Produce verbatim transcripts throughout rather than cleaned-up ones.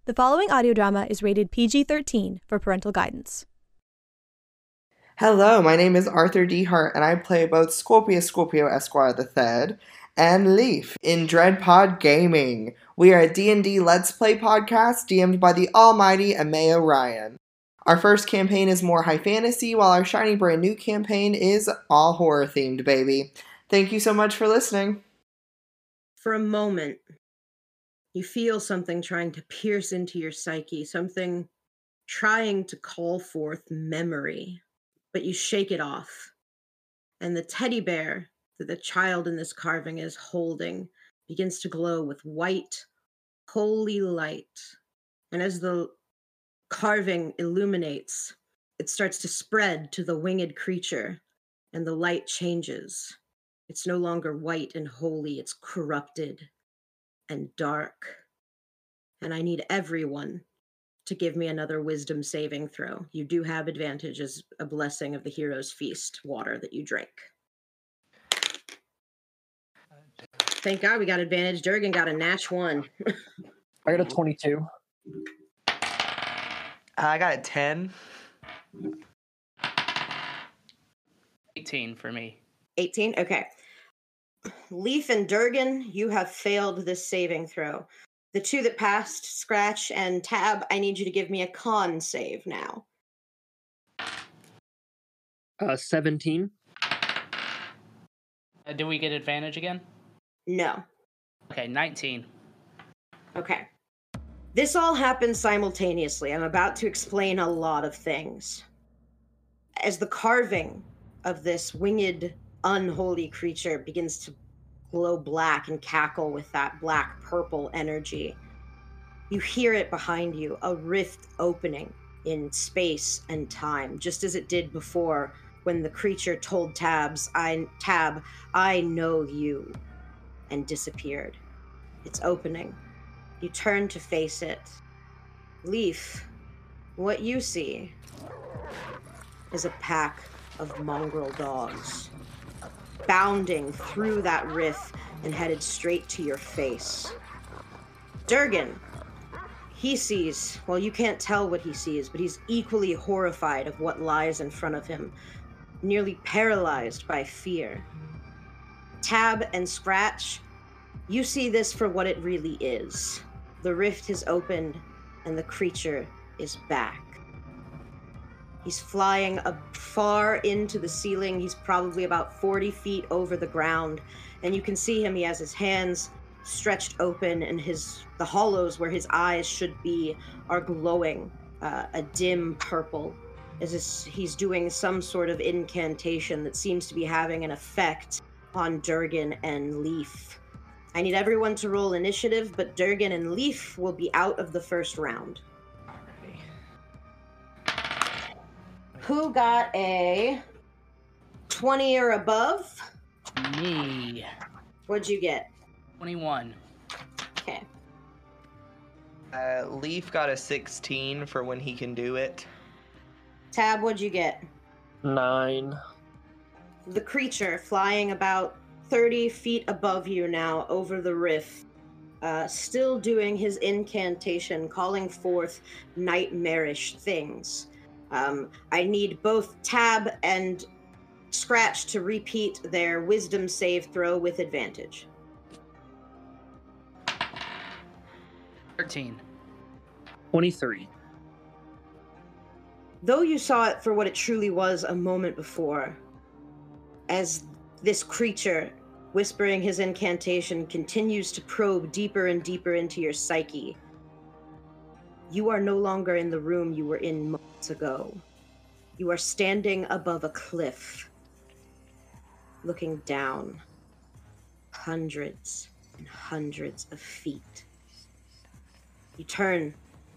The following audio drama is rated P G thirteen for parental guidance. Hello, my name is Arthur D. Hart, and I play both Scorpius Scorpio Esquire the Third and Leaf in Dreadpod Gaming. We are a D and D Let's Play podcast D M'd by the almighty Amaya Ryan. Our first campaign is more high fantasy, while our shiny brand new campaign is all horror themed, baby. Thank you so much for listening. For a moment, you feel something trying to pierce into your psyche, something trying to call forth memory, but you shake it off. And the teddy bear that the child in this carving is holding begins to glow with white, holy light. And as the carving illuminates, it starts to spread to the winged creature, and the light changes. It's no longer white and holy, it's corrupted and dark. And I need everyone to give me another wisdom saving throw. You do have advantage as a blessing of the hero's feast water that you drink. Thank God we got advantage. Durgan got a natch one. I got a twenty-two. I got a ten. eighteen for me. eighteen? Okay. Leaf and Durgan, you have failed this saving throw. The two that passed, Scratch and Tab, I need you to give me a con save now. Uh, seventeen. Uh, do we get advantage again? No. Okay, nineteen. Okay. This all happens simultaneously. I'm about to explain a lot of things. As the carving of this winged, unholy creature begins to glow black and cackle with that black-purple energy, you hear it behind you, a rift opening in space and time, just as it did before when the creature told Tabs, I, Tab, I know you, and disappeared. It's opening. You turn to face it. Leaf, what you see is a pack of mongrel dogs, bounding through that rift and headed straight to your face. Durgan, he sees, well, you can't tell what he sees, but he's equally horrified of what lies in front of him, nearly paralyzed by fear. Tab and Scratch, you see this for what it really is. The rift has opened and the creature is back. He's flying up far into the ceiling. He's probably about forty feet over the ground. And you can see him. He has his hands stretched open, and his the hollows where his eyes should be are glowing uh, a dim purple. As this, he's doing some sort of incantation that seems to be having an effect on Durgan and Leaf. I need everyone to roll initiative, but Durgan and Leaf will be out of the first round. Who got a twenty or above? Me. What'd you get? twenty-one. Okay. Uh, Leaf got a sixteen for when he can do it. Tab, what'd you get? Nine. The creature flying about thirty feet above you now over the rift, uh, still doing his incantation, calling forth nightmarish things. Um, I need both Tab and Scratch to repeat their wisdom save throw with advantage. thirteen. twenty-three. Though you saw it for what it truly was a moment before, as this creature, whispering his incantation, continues to probe deeper and deeper into your psyche, you are no longer in the room you were in moments ago. You are standing above a cliff, looking down hundreds and hundreds of feet. You turn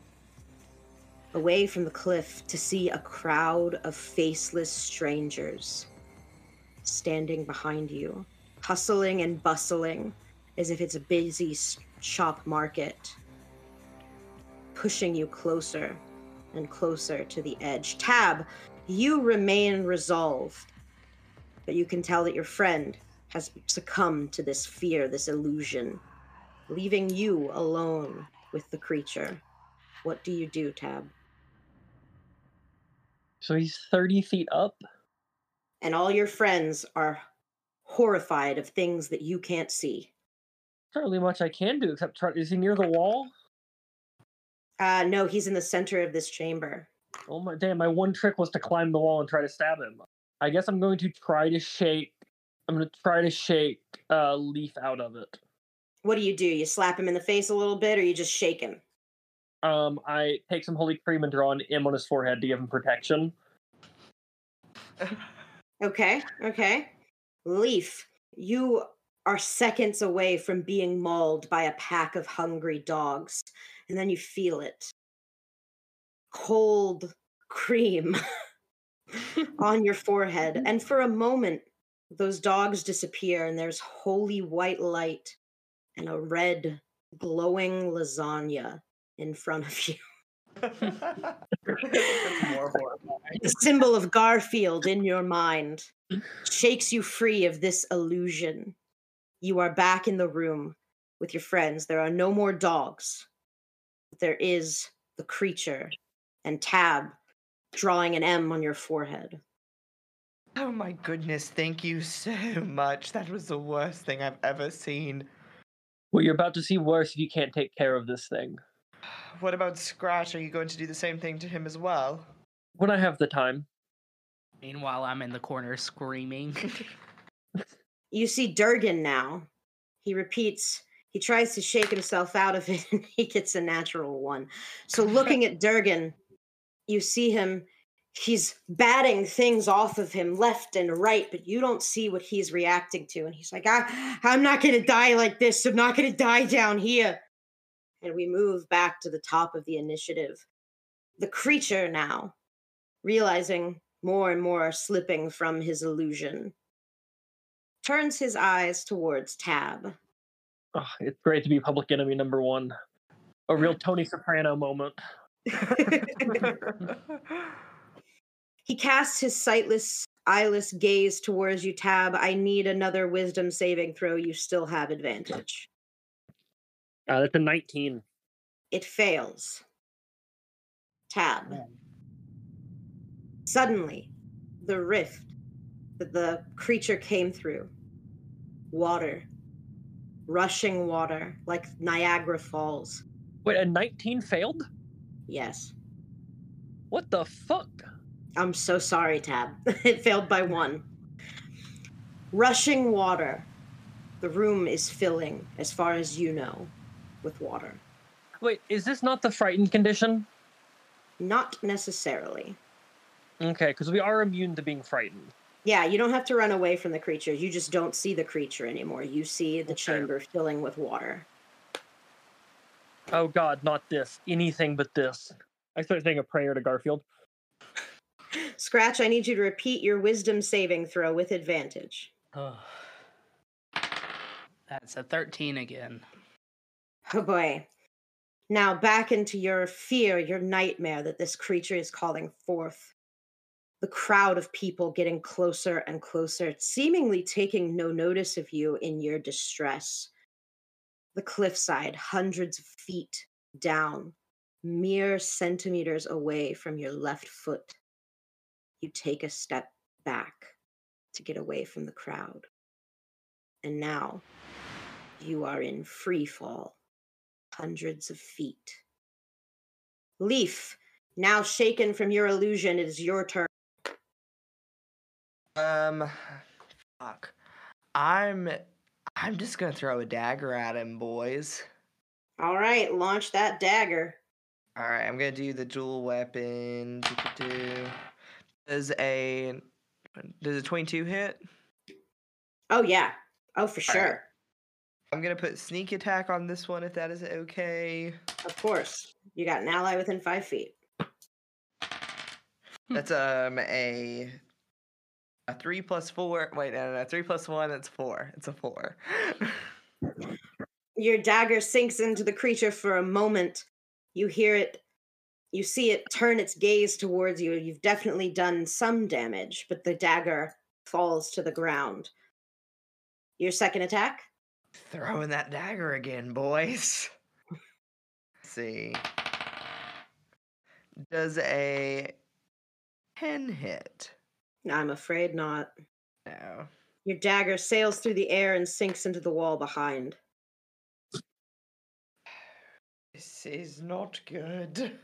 away from the cliff to see a crowd of faceless strangers standing behind you, hustling and bustling as if it's a busy shop market, pushing you closer and closer to the edge. Tab, you remain resolved, but you can tell that your friend has succumbed to this fear, this illusion, leaving you alone with the creature. What do you do, Tab? So he's thirty feet up. And all your friends are horrified of things that you can't see. Not really much I can do except try. Is he near the wall? Uh, no, he's in the center of this chamber. Oh my damn! My one trick was to climb the wall and try to stab him. I guess I'm going to try to shake. I'm going to try to shake uh, Leaf out of it. What do you do? You slap him in the face a little bit, or you just shake him? Um, I take some holy cream and draw an M on his forehead to give him protection. Okay, okay. Leaf, you are seconds away from being mauled by a pack of hungry dogs, and then you feel it. Cold cream on your forehead, and for a moment, those dogs disappear, and there's holy white light and a red, glowing lasagna in front of you. That's more horrifying. The symbol of Garfield in your mind shakes you free of this illusion. You are back in the room with your friends. There are no more dogs. There is the creature and Tab drawing an M on your forehead. Oh my goodness, thank you so much. That was the worst thing I've ever seen. Well, you're about to see worse if you can't take care of this thing. What about Scratch? Are you going to do the same thing to him as well? When I have the time. Meanwhile, I'm in the corner screaming. You see Durgan now. He repeats, he tries to shake himself out of it, and he gets a natural one. So looking at Durgan, you see him, he's batting things off of him left and right, but you don't see what he's reacting to. And he's like, I, I'm not going to die like this. I'm not going to die down here. And we move back to the top of the initiative. The creature now, realizing more and more slipping from his illusion, turns his eyes towards Tab. Oh, it's great to be public enemy number one. A real Tony Soprano moment. He casts his sightless, eyeless gaze towards you, Tab. I need another wisdom saving throw. You still have advantage. Uh, that's a nineteen. It fails. Tab. Suddenly, the rift that the creature came through, water, rushing water like Niagara Falls. Wait, a nineteen failed? Yes. What the fuck? I'm so sorry, Tab. It failed by one. Rushing water. The room is filling, as far as you know, with water. Wait, is this not the frightened condition? Not necessarily. Okay, because we are immune to being frightened. Yeah, you don't have to run away from the creature. You just don't see the creature anymore. You see the Okay. chamber filling with water. Oh god, not this. Anything but this. I started saying a prayer to Garfield. Scratch, I need you to repeat your wisdom saving throw with advantage. That's a thirteen again. Oh boy. Now back into your fear, your nightmare that this creature is calling forth. The crowd of people getting closer and closer, seemingly taking no notice of you in your distress. The cliffside, hundreds of feet down, mere centimeters away from your left foot. You take a step back to get away from the crowd. And now you are in free fall, hundreds of feet. Leaf, now shaken from your illusion, it is your turn. Um, fuck. I'm, I'm just gonna throw a dagger at him, boys. All right, launch that dagger. All right, I'm gonna do the dual weapon. Do-do-do. Does a does a twenty-two hit? Oh, yeah. Oh, for All right. sure. I'm gonna put sneak attack on this one if that is okay. Of course. You got an ally within five feet. That's um a a three plus four. Wait, no, no, no. Three plus one. That's four. It's a four. Your dagger sinks into the creature for a moment. You hear it, you see it turn its gaze towards you. You've definitely done some damage, but the dagger falls to the ground. Your second attack? Throwing that dagger again, boys. Let's see. Does a ten hit? I'm afraid not. No. Your dagger sails through the air and sinks into the wall behind. This is not good.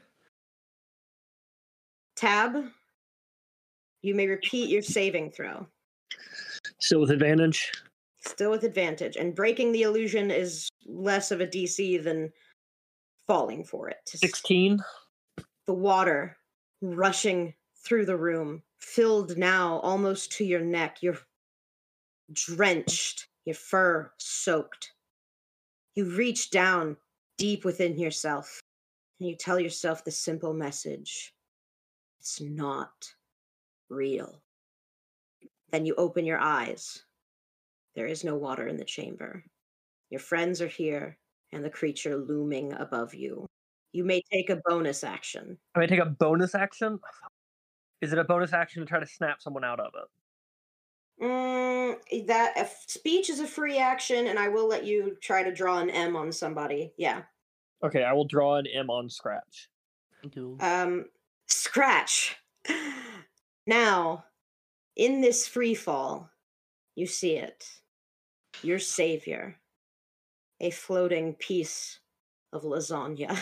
Tab, you may repeat your saving throw. Still with advantage. Still with advantage. And breaking the illusion is less of a D C than falling for it. sixteen. The water rushing through the room, filled now almost to your neck. You're drenched, your fur soaked. You reach down deep within yourself and you tell yourself the simple message: it's not real. Then you open your eyes. There is no water in the chamber. Your friends are here and the creature looming above you. You may take a bonus action. I may take a bonus action. Is it a bonus action to try to snap someone out of it? Mm, that a f- speech is a free action, and I will let you try to draw an M on somebody. Yeah. Okay, I will draw an M on Scratch. Cool. Um, Scratch. Now, in this free fall, you see it. Your savior, a floating piece of lasagna.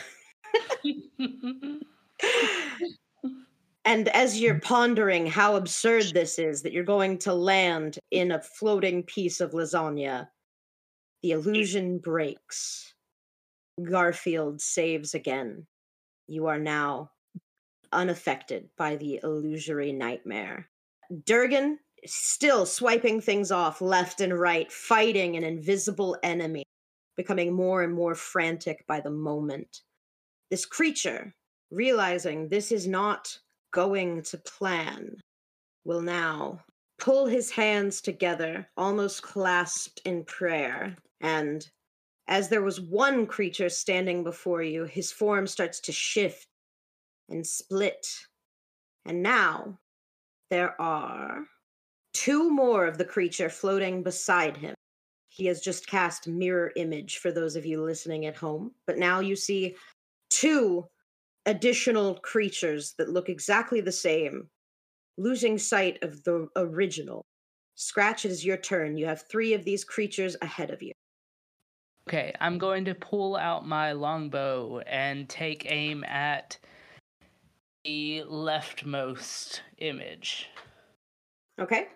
And as you're pondering how absurd this is, that you're going to land in a floating piece of lasagna, the illusion breaks. Garfield saves again. You are now unaffected by the illusory nightmare. Durgan still swiping things off left and right, fighting an invisible enemy, becoming more and more frantic by the moment. This creature, realizing this is not going to plan, will now pull his hands together, almost clasped in prayer. And as there was one creature standing before you, his form starts to shift and split. And now there are two more of the creature floating beside him. He has just cast mirror image for those of you listening at home. But now you see two additional creatures that look exactly the same, losing sight of the original. Scratch, it is your turn. You have three of these creatures ahead of you. Okay, I'm going to pull out my longbow and take aim at the leftmost image. Okay?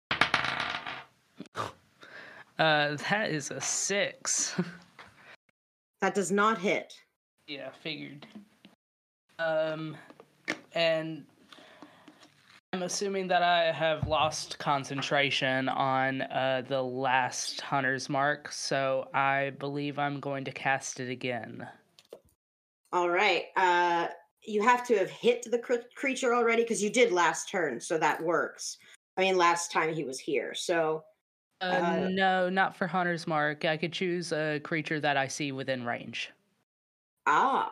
Uh, that is a six. That does not hit. Yeah, figured. Um, and I'm assuming that I have lost concentration on uh, the last hunter's mark, so I believe I'm going to cast it again. All right. Uh, you have to have hit the cr- creature already because you did last turn, so that works. I mean, last time he was here, so... Uh, Uh, no, not for hunter's mark. I could choose a creature that I see within range. Ah.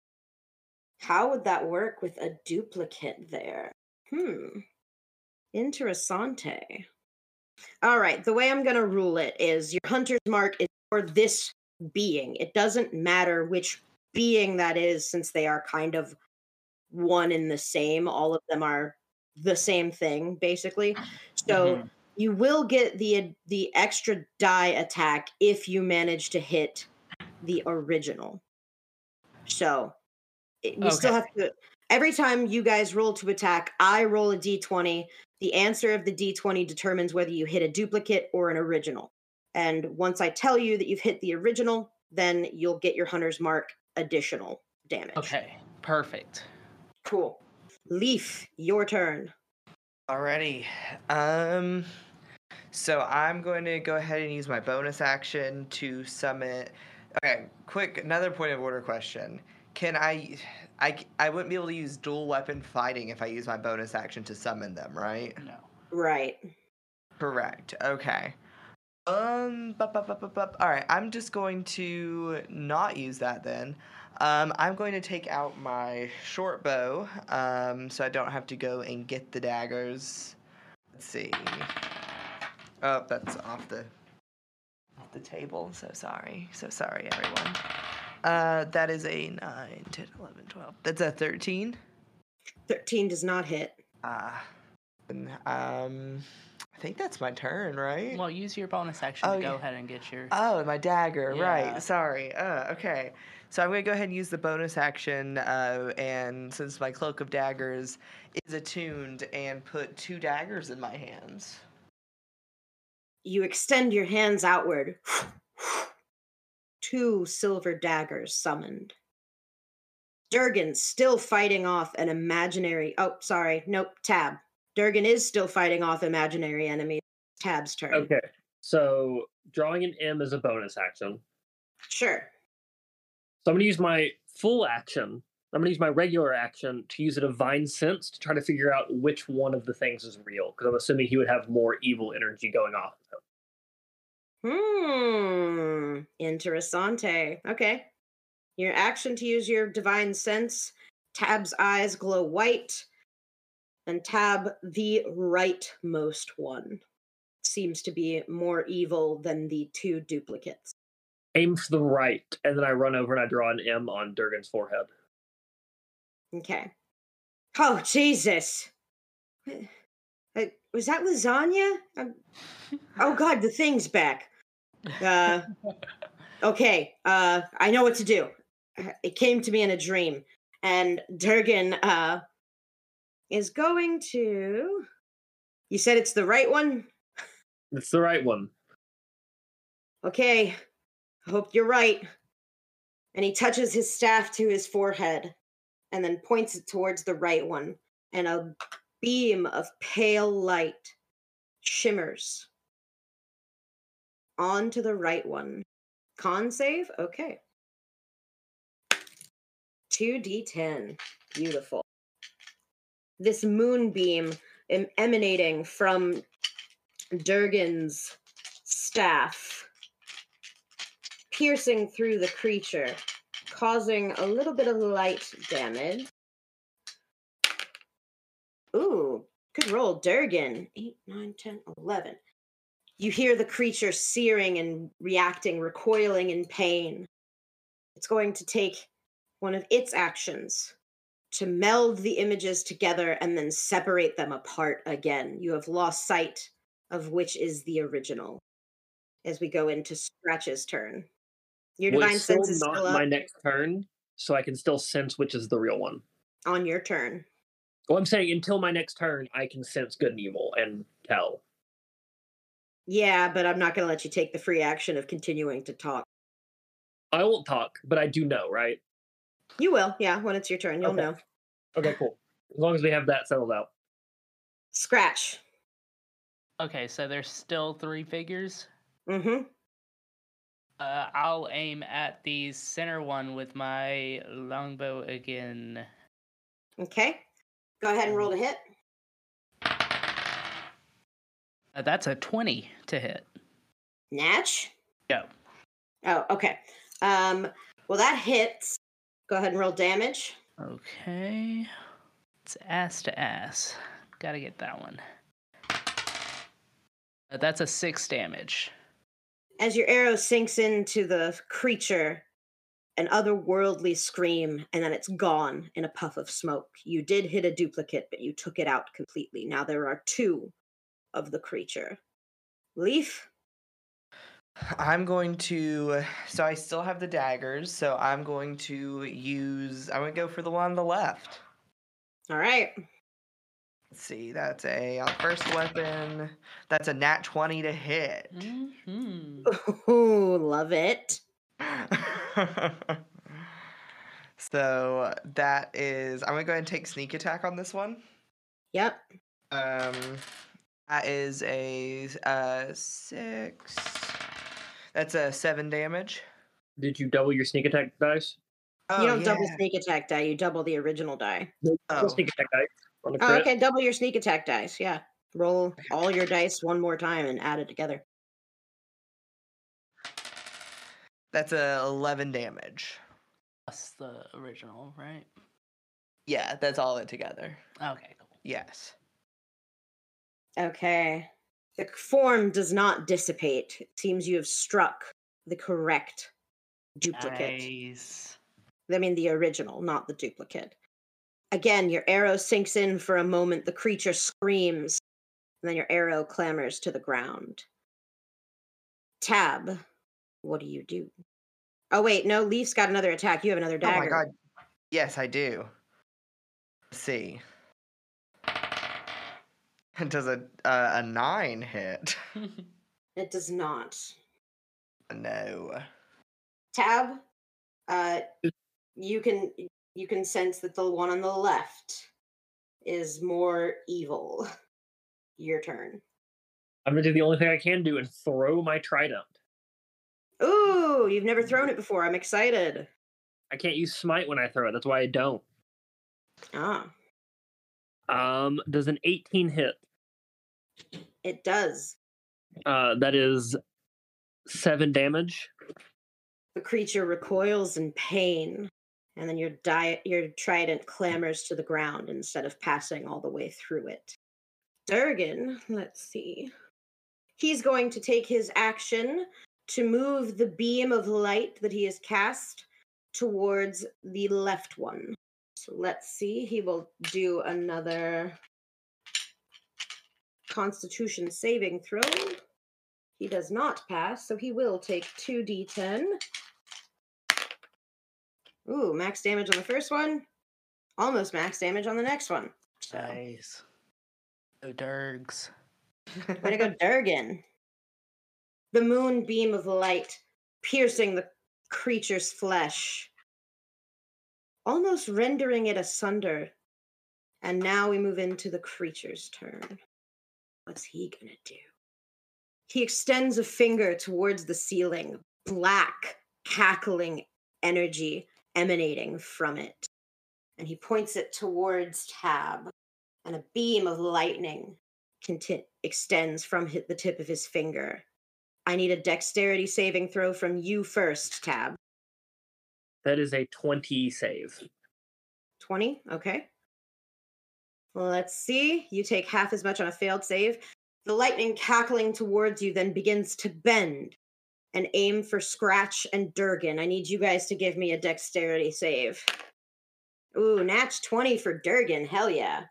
How would that work with a duplicate there? Hmm. Interessante. All right, the way I'm going to rule it is your hunter's mark is for this being. It doesn't matter which being that is, since they are kind of one and the same. All of them are the same thing, basically. So Mhm. you will get the the extra die attack if you manage to hit the original. So it- we still Okay. have to. Every time you guys roll to attack, I roll a d twenty. The answer of the d twenty determines whether you hit a duplicate or an original. And once I tell you that you've hit the original, then you'll get your hunter's mark additional damage. Okay, perfect. Cool. Leaf, your turn. Alrighty. Um. So I'm going to go ahead and use my bonus action to summon. Okay, quick. Another point of order question. Can I? I I wouldn't be able to use dual weapon fighting if I use my bonus action to summon them, right? No. Right. Correct. Okay. Um. Bup, bup, bup, bup, bup. All right. I'm just going to not use that then. Um. I'm going to take out my short bow. Um. So I don't have to go and get the daggers. Let's see. Oh, that's off the off the table. So sorry. So sorry, everyone. Uh, that is a nine, ten, eleven, twelve. That's a thirteen. thirteen does not hit. Ah. and, um, I think that's my turn, right? Well, use your bonus action Oh, to go yeah. ahead and get your. Oh, my dagger, Yeah. right. Sorry. Uh, okay. So I'm going to go ahead and use the bonus action, uh, and since my Cloak of Daggers is attuned, and put two daggers in my hands. You extend your hands outward. Two silver daggers summoned. Durgan still fighting off an imaginary. Oh, sorry. Nope. Tab. Durgan is still fighting off imaginary enemies. Tab's turn. Okay, so drawing an M is a bonus action. Sure. So I'm going to use my full action. I'm going to use my regular action to use a divine sense to try to figure out which one of the things is real, because I'm assuming he would have more evil energy going off of him. Hmm. Interessante. Okay. Your action to use your divine sense. Tab's eyes glow white. And Tab, the rightmost one, seems to be more evil than the two duplicates. Aim for the right, and then I run over and I draw an M on Durgan's forehead. Okay. Oh, Jesus. Uh, was that lasagna? Um, oh, God, the thing's back. Uh, okay, uh, I know what to do. It came to me in a dream. And Durgan uh, is going to... You said it's the right one? It's the right one. Okay, I hope you're right. And he touches his staff to his forehead and then points it towards the right one. And a beam of pale light shimmers onto the right one. Con save? Okay. two d ten. Beautiful. This moonbeam em- emanating from Durgan's staff, piercing through the creature, causing a little bit of light damage. Ooh, good roll, Durgan. eight, nine, ten, eleven. You hear the creature searing and reacting, recoiling in pain. It's going to take one of its actions to meld the images together and then separate them apart again. You have lost sight of which is the original as we go into Scratch's turn. Your Well, divine it's still sense is not still up my next turn, so I can still sense which is the real one. on your turn. Well, I'm saying until my next turn, I can sense good and evil and tell. Yeah, but I'm not going to let you take the free action of continuing to talk. I won't talk, but I do know, right? You will, yeah, when it's your turn, you'll Okay. know. Okay, cool. As long as we have that settled out. Scratch. Okay, so there's still three figures. Mm-hmm. Uh, I'll aim at the center one with my longbow again. Okay. Go ahead and roll to hit. Uh, that's a twenty to hit. Natch? Go. Oh, okay. Um, well, that hits. Go ahead and roll damage. Okay. It's ass to ass. Gotta get that one. Uh, that's a six damage. As your arrow sinks into the creature, an otherworldly scream, and then it's gone in a puff of smoke. You did hit a duplicate, but you took it out completely. Now there are two of the creature. Leaf? I'm going to, so I still have the daggers, so I'm going to use, I'm going to go for the one on the left. All right. Let's see, that's a, uh, first weapon, that's a nat twenty to hit. Mm-hmm. Ooh, love it. So that is, I'm going to go ahead and take sneak attack on this one. Yep. Um, that is a uh, six, that's a seven damage. Did you double your sneak attack dice? Oh, you don't double yeah. sneak attack die, you double the original die. No, Oh. sneak attack dice on the Oh, crit. okay, double your sneak attack dice, yeah. Roll all your dice one more time and add it together. That's a eleven damage. Plus the original, right? Yeah, that's all it together. Okay, cool. Yes. Okay. The form does not dissipate. It seems you have struck the correct duplicate. Nice. I mean, the original, not the duplicate. Again, your arrow sinks in for a moment. The creature screams, and then your arrow clambers to the ground. Tab, what do you do? Oh, wait, no, Leaf's got another attack. You have another dagger. Oh my god. Yes, I do. Let's see. Does a uh, a nine hit? It does not. No. Tab, uh, you can you can sense that the one on the left is more evil. Your turn. I'm gonna do the only thing I can do and throw my trident. Ooh, you've never thrown it before. I'm excited. I can't use smite when I throw it. That's why I don't. Ah, Um, does an eighteen hit? it does. Uh, that is seven damage. The creature recoils in pain, and then your di- your trident clambers to the ground instead of passing all the way through it. Durgan, let's see. He's going to take his action to move the beam of light that he has cast towards the left one. So let's see. He will do another Constitution saving throw. He does not pass, so he will take two d ten. Ooh, max damage on the first one. Almost max damage on the next one. So, Nice. Oh, Durgs. way to go, Durgan. The moon beam of light piercing the creature's flesh, almost rendering it asunder. And now we move into the creature's turn. What's he gonna do? He extends a finger towards the ceiling, black, cackling energy emanating from it. And he points it towards Tab, and a beam of lightning conti- extends from hi- the tip of his finger. I need a dexterity saving throw from you first, Tab. That is a twenty save. twenty? Okay. Well, let's see. You take half as much on a failed save. The lightning cackling towards you then begins to bend and aim for Scratch and Durgan. I need you guys to give me a dexterity save. Ooh, natch twenty for Durgan. Hell yeah.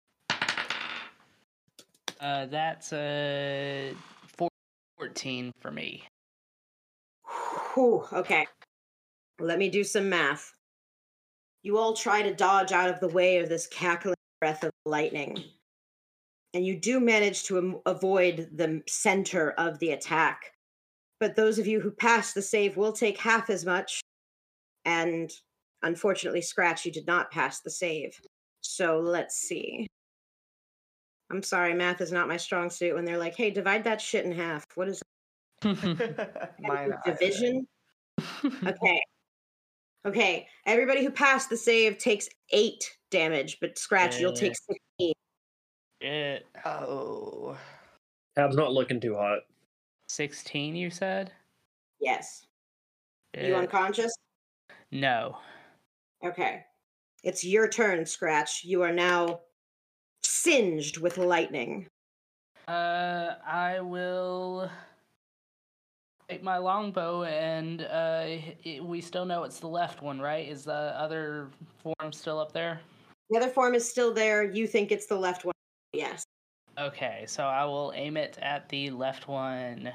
Uh, that's a fourteen for me. Whew, okay. Let me do some math. You all try to dodge out of the way of this cackling breath of lightning. And you do manage to am- avoid the center of the attack. But those of you who pass the save will take half as much. And unfortunately, Scratch, you did not pass the save. So let's see. I'm sorry, math is not my strong suit when they're like, hey, divide that shit in half. What is Mine division? Okay. Okay. Everybody who passed the save takes eight damage, but Scratch, you'll take sixteen. It Oh. Tab's not looking too hot. sixteen, you said? Yes. You It- unconscious? No. Okay. It's your turn, Scratch. You are now singed with lightning. Uh, I will take my longbow, and uh, it, we still know it's the left one, right? Is the other form still up there? The other form is still there. You think it's the left one. Yes. Okay, so I will aim it at the left one.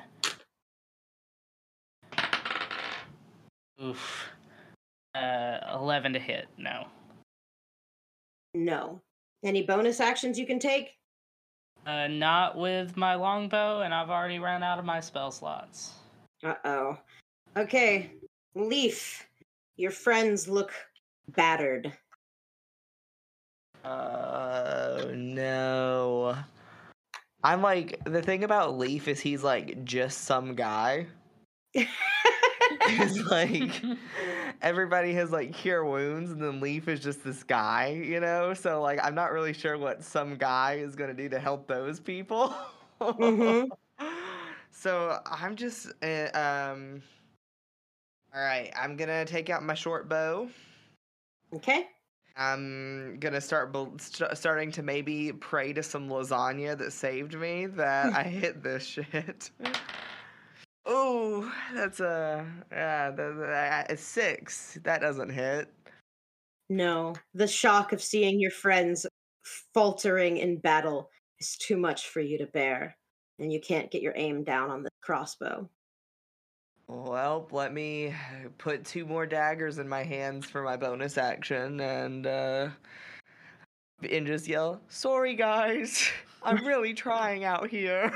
Oof. Uh, eleven to hit. No. No. Any bonus actions you can take? Uh, not with my longbow, and I've already run out of my spell slots. Uh-oh. Okay. Leaf, your friends look battered. Oh no. I'm like, the thing about Leaf is he's like just some guy. It's like everybody has like cure wounds, and then Leaf is just this guy, you know? So like I'm not really sure what some guy is gonna do to help those people. Mhm. So I'm just uh, um all right, I'm gonna take out my short bow. Okay. I'm gonna start bel- st- starting to maybe pray to some lasagna that saved me that I hit this shit. Oh, that's a uh, the, the, a six. That doesn't hit. No, the shock of seeing your friends faltering in battle is too much for you to bear, and you can't get your aim down on the crossbow. Well, let me put two more daggers in my hands for my bonus action, and uh, and just yell, "Sorry, guys, I'm really trying out here."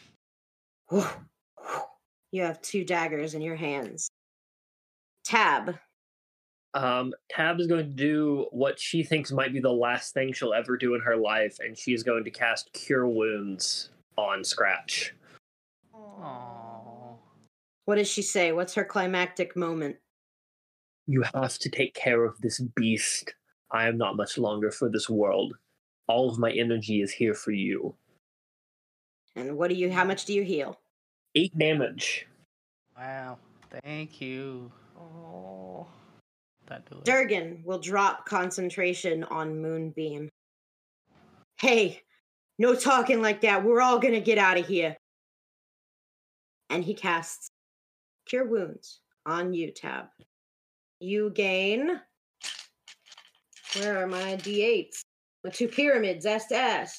You have two daggers in your hands. Tab. Um, Tab is going to do what she thinks might be the last thing she'll ever do in her life, and she is going to cast Cure Wounds on Scratch. Aww. What does she say? What's her climactic moment? You have to take care of this beast. I am not much longer for this world. All of my energy is here for you. And what do you? How much do you heal? Eight damage. Wow. Thank you. Oh. That do it. Durgan will drop concentration on Moonbeam. Hey, no talking like that. We're all gonna get out of here. And he casts Cure Wounds on you, Tab. You gain. Where are my d eights? The two pyramids, ass to ass.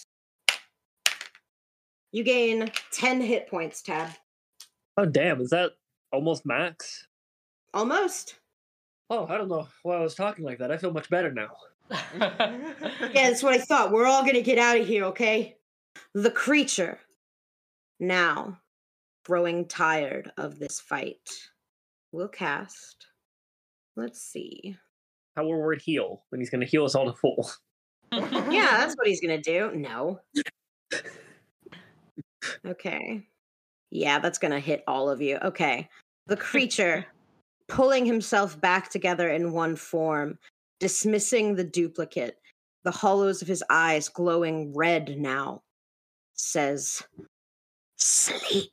You gain ten hit points, Tab. Oh, damn. Is that almost max? Almost. Oh, I don't know why I was talking like that. I feel much better now. Yeah, that's what I thought. We're all gonna get out of here, okay? The creature, now growing tired of this fight, will cast. Let's see. How will word heal when he's going to heal us all to full? Yeah, that's what he's gonna do. No. Okay. Yeah, that's gonna hit all of you. Okay. The creature, pulling himself back together in one form, dismissing the duplicate, the hollows of his eyes glowing red now, says, "Sleep."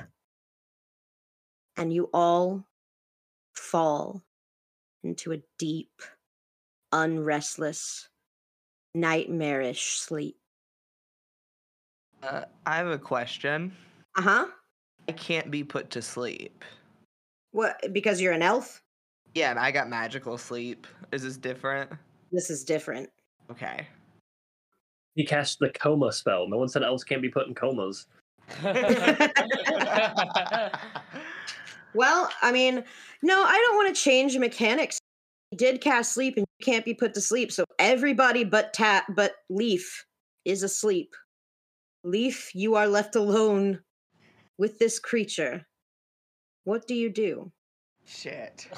And you all fall into a deep, unrestless, nightmarish sleep. Uh, I have a question. Uh-huh. I can't be put to sleep. What, because you're an elf? Yeah, and I got magical sleep. Is this different? This is different. Okay. He cast the coma spell. No one said elves can't be put in comas. Well, I mean, no, I don't want to change mechanics. He did cast sleep and you can't be put to sleep, so everybody but Tat but Leaf is asleep. Leaf, you are left alone with this creature. What do you do? Shit.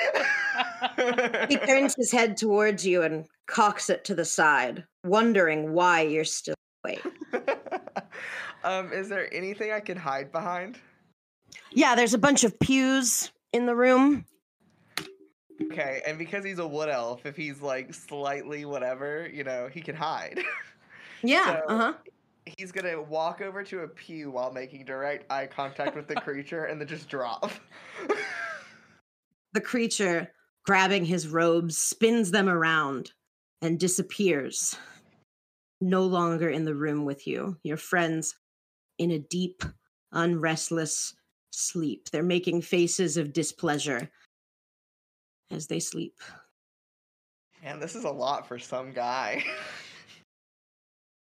He turns his head towards you and cocks it to the side, wondering why you're still awake. um, is there anything I can hide behind? Yeah, there's a bunch of pews in the room. Okay, and because he's a wood elf, if he's like slightly whatever, you know, he can hide. Yeah, So- uh-huh. He's gonna walk over to a pew while making direct eye contact with the creature and then just drop. The creature, grabbing his robes, spins them around and disappears. No longer in the room with you. Your friends in a deep, unrestless sleep. They're making faces of displeasure as they sleep. Man, this is a lot for some guy.